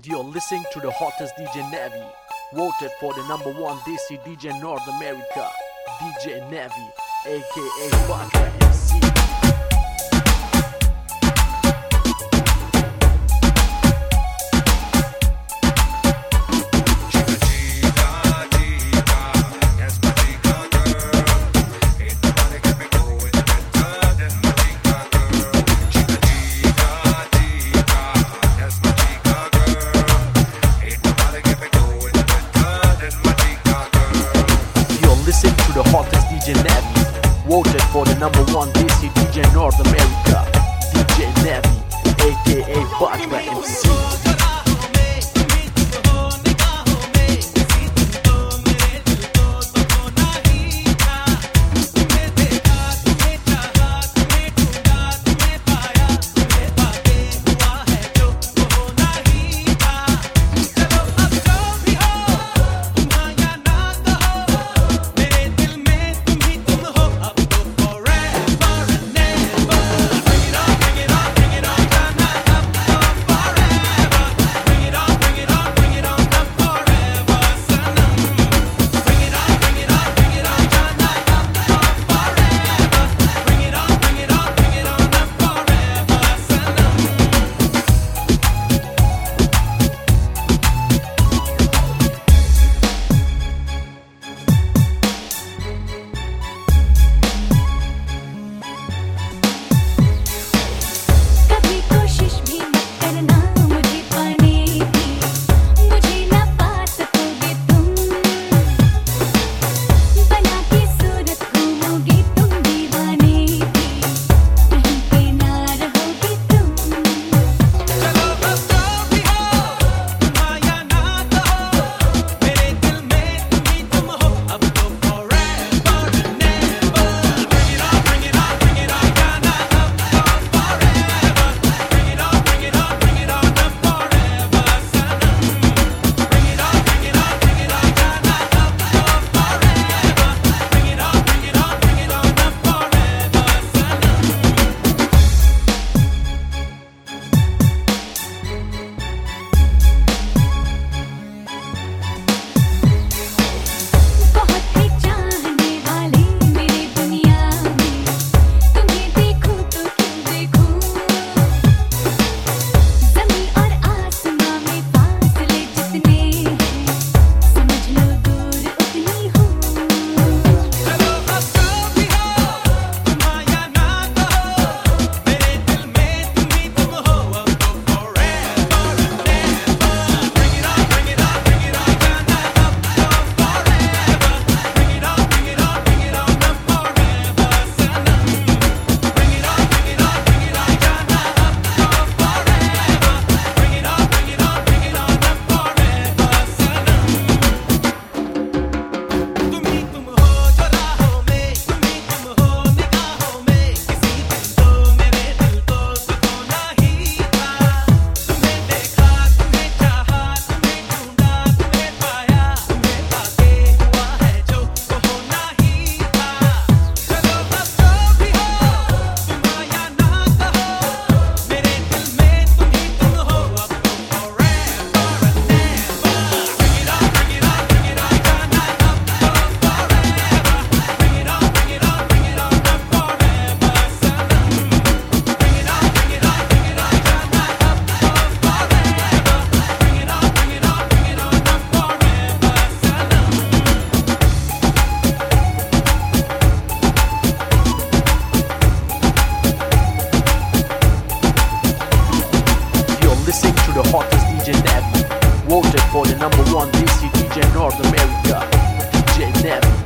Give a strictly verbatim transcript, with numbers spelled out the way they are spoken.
You're listening to the hottest D J Navi, voted for the number one Desi D J North America, D J Navi, aka Batra M C. Listen to the hottest D J Navi, voted for the number one Desi D J North America, D J Navi, aka Batra M C. The hottest D J Navi, voted for the number one Desi D J North America, D J Navi.